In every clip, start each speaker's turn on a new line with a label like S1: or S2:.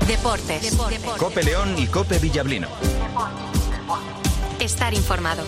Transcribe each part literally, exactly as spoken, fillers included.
S1: Deportes. Deportes.
S2: COPE León y COPE Villablino.
S1: Estar informado.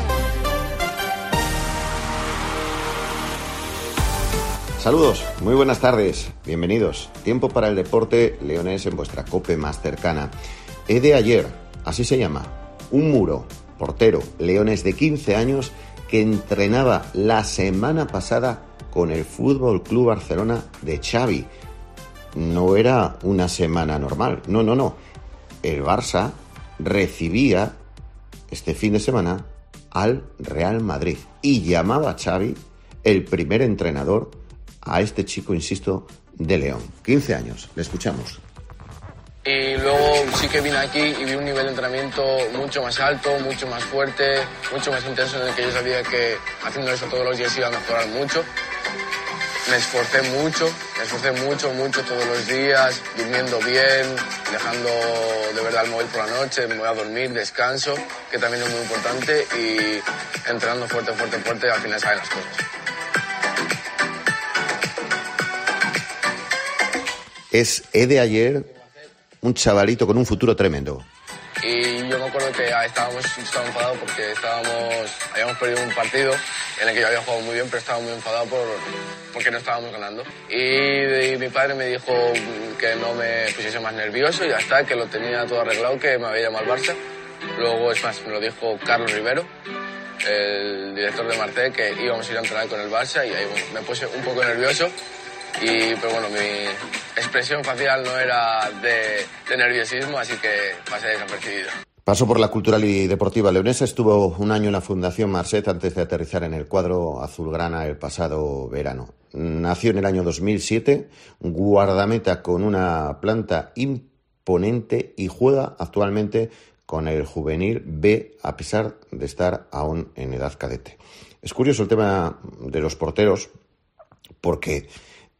S3: Saludos, muy buenas tardes, bienvenidos. Tiempo para el deporte leonés en vuestra COPE más cercana. Ede Ayer, así se llama, un muro, portero leonés de quince años que entrenaba la semana pasada con el Fútbol Club Barcelona de Xavi. No era una semana normal, no, no, no. El Barça recibía este fin de semana al Real Madrid y llamaba a Xavi el primer entrenador a este chico, insisto, de León. quince años, le escuchamos.
S4: Y luego sí que vine aquí y vi un nivel de entrenamiento mucho más alto, mucho más fuerte, mucho más intenso, en el que yo sabía que haciendo eso todos los días iba a mejorar mucho. Me esforcé mucho, me esforcé mucho, mucho todos los días, durmiendo bien, dejando de verdad el móvil por la noche, me voy a dormir, descanso, que también es muy importante, y entrenando fuerte, fuerte, fuerte, al final salen las cosas.
S3: Es Ede Ayer, un chavalito con un futuro tremendo.
S4: Y yo me acuerdo que estábamos, estaba enfadado porque estábamos, habíamos perdido un partido en el que yo había jugado muy bien, pero estaba muy enfadado por, porque no estábamos ganando. Y, y mi padre me dijo que no me pusiese más nervioso y ya está, que lo tenía todo arreglado, que me había llamado al Barça. Luego, es más, me lo dijo Carlos Rivero, el director de Marseille, que íbamos a ir a entrenar con el Barça, y ahí bueno, me puse un poco nervioso. Y, pero bueno, mi expresión facial no era de, de nerviosismo, así que pasé desapercibido.
S3: Pasó por la cultural y deportiva leonesa, estuvo un año en la Fundación Marset antes de aterrizar en el cuadro azulgrana el pasado verano. Nació en el año dos mil siete, guardameta con una planta imponente y juega actualmente con el juvenil B, a pesar de estar aún en edad cadete. Es curioso el tema de los porteros, porque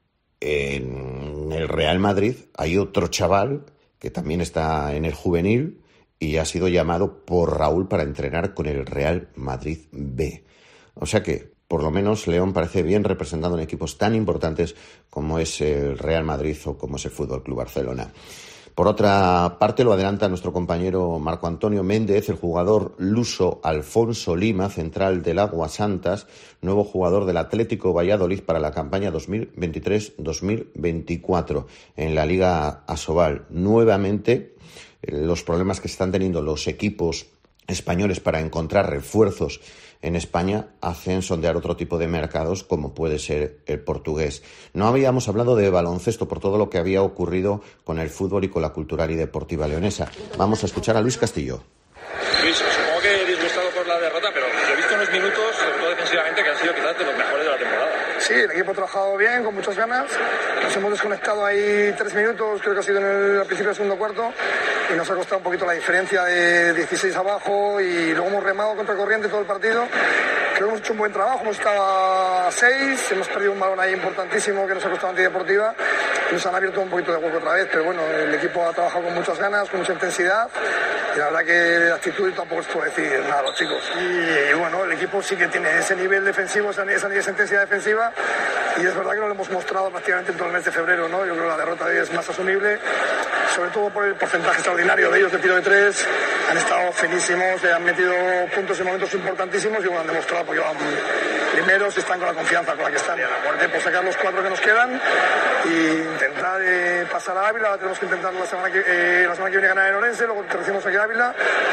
S3: en el Real Madrid hay otro chaval que también está en el juvenil y ha sido llamado por Raúl para entrenar con el Real Madrid B. O sea que, por lo menos, León parece bien representado en equipos tan importantes como es el Real Madrid o como es el Fútbol Club Barcelona. Por otra parte, lo adelanta nuestro compañero Marco Antonio Méndez, el jugador luso Alfonso Lima, central del Aguas Santas, nuevo jugador del Atlético Valladolid para la campaña dos mil veintitrés dos mil veinticuatro en la Liga Asobal. Nuevamente, los problemas que están teniendo los equipos españoles para encontrar refuerzos en España hacen sondear otro tipo de mercados, como puede ser el portugués. No habíamos hablado de baloncesto por todo lo que había ocurrido con el fútbol y con la cultural y deportiva leonesa. Vamos a escuchar a Luis Castillo.
S5: Luis, supongo que disgustado por la derrota, pero he visto unos minutos, sobre todo defensivamente, que han sido quizás de los mejores de la temporada.
S6: Sí, el equipo ha trabajado bien, con muchas ganas. Nos hemos desconectado ahí tres minutos, creo que ha sido en el, al principio del segundo cuarto, y nos ha costado un poquito la diferencia de dieciséis abajo, y luego hemos remado contra corriente todo el partido. Creo que hemos hecho un buen trabajo, hemos estado a seis, hemos perdido un balón ahí importantísimo que nos ha costado antideportiva, y nos han abierto un poquito de hueco otra vez, pero bueno, el equipo ha trabajado con muchas ganas, con mucha intensidad, y la verdad que de actitud tampoco se puede decir nada a los chicos. Y, y bueno, el equipo sí que tiene ese nivel defensivo, esa, esa, esa intensidad defensiva, y es verdad que no lo hemos mostrado prácticamente en todo el mes de febrero, ¿no? Yo creo que la derrota de hoy es más asumible, sobre todo por el porcentaje extraordinario de ellos de tiro de tres. Han estado finísimos, han metido puntos en momentos importantísimos y bueno, han demostrado porque van primeros y están con la confianza con la que están. Y a la muerte por sacar los cuatro que nos quedan y intentar eh, pasar a Ávila. Tenemos que intentar la semana que, eh, la semana que viene ganar en Orense, luego aterricemos aquí a Ávila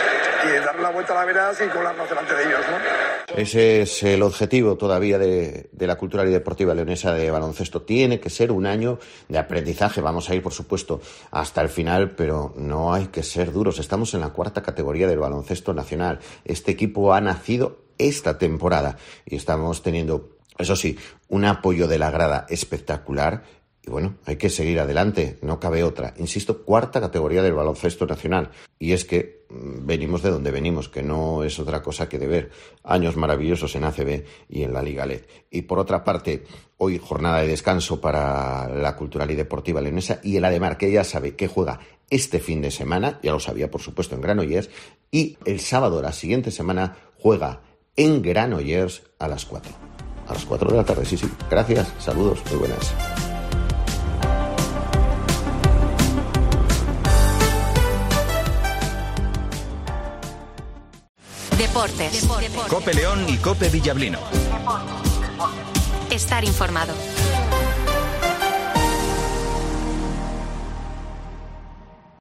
S6: y darle la vuelta a la veraz y colarnos delante de ellos, ¿no?
S3: Ese es el objetivo todavía de, de la cultural y deportiva leonesa de baloncesto. Tiene que ser un año de aprendizaje. Vamos a ir, por supuesto, hasta el final, pero no hay que ser duros. Estamos en la cuarta categoría del baloncesto nacional. Este equipo ha nacido esta temporada y estamos teniendo, eso sí, un apoyo de la grada espectacular. Y bueno, hay que seguir adelante, no cabe otra. Insisto, cuarta categoría del baloncesto nacional. Y es que venimos de donde venimos, que no es otra cosa que de ver años maravillosos en A C B y en la Liga L E D. Y por otra parte, hoy jornada de descanso para la cultural y deportiva leonesa y el Ademar, que ya sabe que juega este fin de semana, ya lo sabía por supuesto en Granollers, y el sábado de la siguiente semana juega en Granollers a las cuatro. A las cuatro de la tarde, sí, sí. Gracias, saludos, muy buenas.
S1: Deportes.
S2: Cope León y Cope Villablino.
S1: Estar informado.